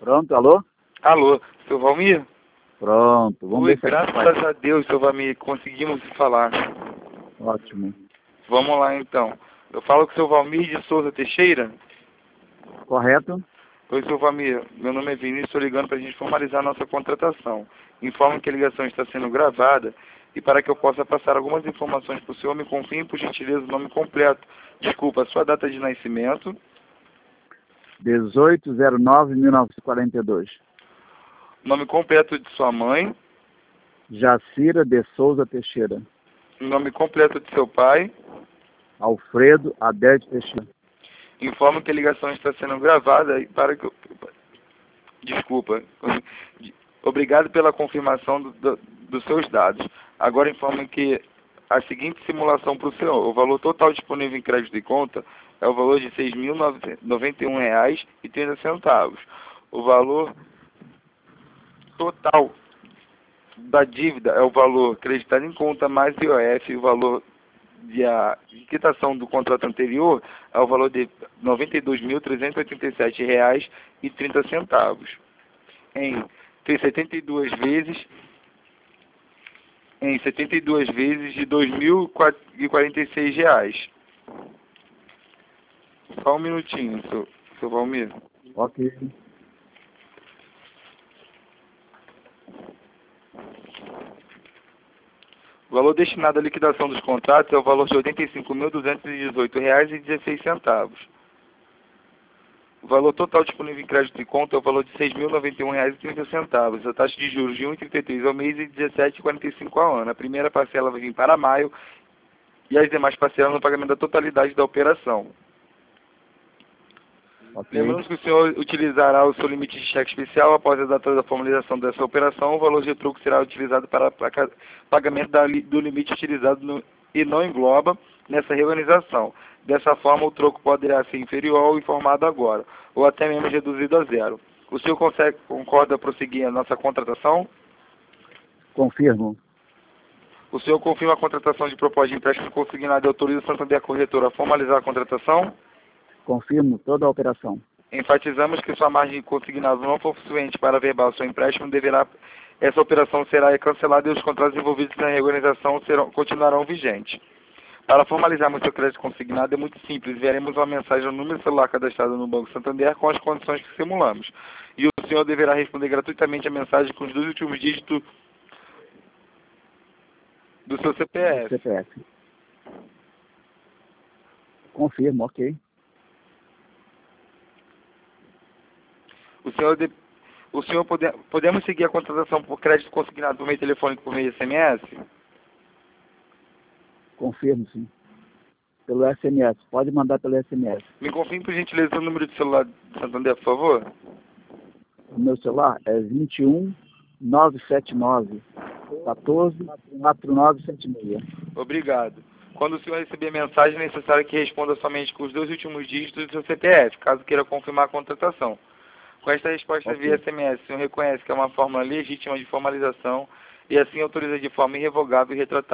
Pronto, alô? Alô, seu Valmir? Pronto, vamos Oi, ver se graças a Deus, seu Valmir, conseguimos falar. Ótimo. Vamos lá, então. Eu falo com o seu Valmir de Souza Teixeira? Correto? Oi, seu Valmir, meu nome é Vinícius, estou ligando para a gente formalizar a nossa contratação. Informo que a ligação está sendo gravada e para que eu possa passar algumas informações para o senhor, me confirme, por gentileza, o nome completo. Desculpa, a sua data de nascimento. 1809-1942. Nome completo de sua mãe. Jacira de Souza Teixeira. Nome completo de seu pai. Alfredo Adélio Teixeira. Informo que a ligação está sendo gravada e para que eu... Desculpa. Obrigado pela confirmação dos seus dados. Agora informo que a seguinte simulação para o senhor. O valor total disponível em crédito e conta é o valor de R$ 6.091,30. O valor total da dívida é o valor acreditado em conta mais IOF, o valor de a quitação do contrato anterior é o valor de R$ 92.387,30 em 72 vezes de R$ 2.046. Só um minutinho, seu Valmir. Ok. O valor destinado à liquidação dos contratos é o valor de R$ 85.218,16. O valor total disponível em crédito e conta é o valor de R$ 6.091,30. A taxa de juros de 1,33 ao mês e 17,45 ao ano. A primeira parcela vai vir para maio e as demais parcelas no pagamento da totalidade da operação. Ok. Lembrando que o senhor utilizará o seu limite de cheque especial após a data da formalização dessa operação. O valor de troco será utilizado para pagamento do limite utilizado e não engloba nessa reorganização. Dessa forma, o troco poderá ser inferior ao informado agora, ou até mesmo reduzido a zero. O senhor concorda prosseguir a nossa contratação? Confirmo. O senhor confirma a contratação de proposta de empréstimo consignado e autoriza o Santander Corretora a formalizar a contratação? Confirmo toda a operação. Enfatizamos que sua margem de consignado não for suficiente para averbar o seu empréstimo, essa operação será cancelada e os contratos envolvidos na reorganização continuarão vigentes. Para formalizarmos seu crédito consignado é muito simples. Enviaremos uma mensagem no número celular cadastrado no Banco Santander com as condições que simulamos. E o senhor deverá responder gratuitamente a mensagem com os 2 últimos dígitos do seu CPF. CPF. Confirmo, ok. Podemos seguir a contratação por crédito consignado por meio telefônico, por meio SMS? Confirmo, sim. Pelo SMS. Pode mandar pelo SMS. Me confirme, por gentileza, o número de celular do Santander, por favor. O meu celular é 21 979 14 4976. Obrigado. Quando o senhor receber a mensagem, é necessário que responda somente com os 2 últimos dígitos do seu CPF, caso queira confirmar a contratação. Com esta resposta via SMS, o senhor reconhece que é uma fórmula legítima de formalização e assim autoriza de forma irrevogável e retratável